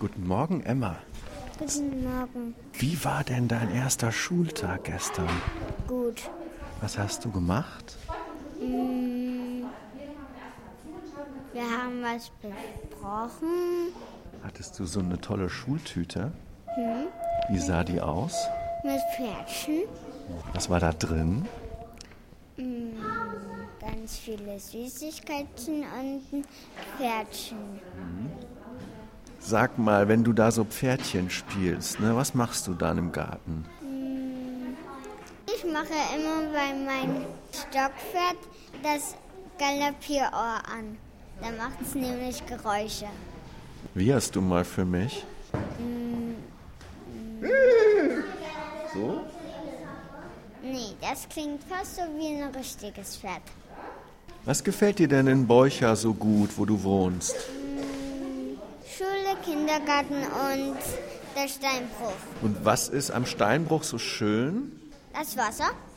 Guten Morgen, Emma. Guten Morgen. Wie war denn dein erster Schultag gestern? Gut. Was hast du gemacht? Wir haben was besprochen Hattest du so eine tolle Schultüte? Wie sah die aus? mit Pferdchen. Was war da drin? Ganz viele Süßigkeiten und ein Pferdchen. Sag mal, wenn du da so Pferdchen spielst, ne, was machst du dann im Garten? Ich mache immer bei meinem Stockpferd das Galoppierohr an. Da macht es nämlich Geräusche. Wie hast du mal für mich? So? Nee, das klingt fast so wie ein richtiges Pferd. Was gefällt dir denn in Beucha so gut, wo du wohnst? Schule, Kindergarten und der Steinbruch. Und was ist am Steinbruch so schön? Das Wasser?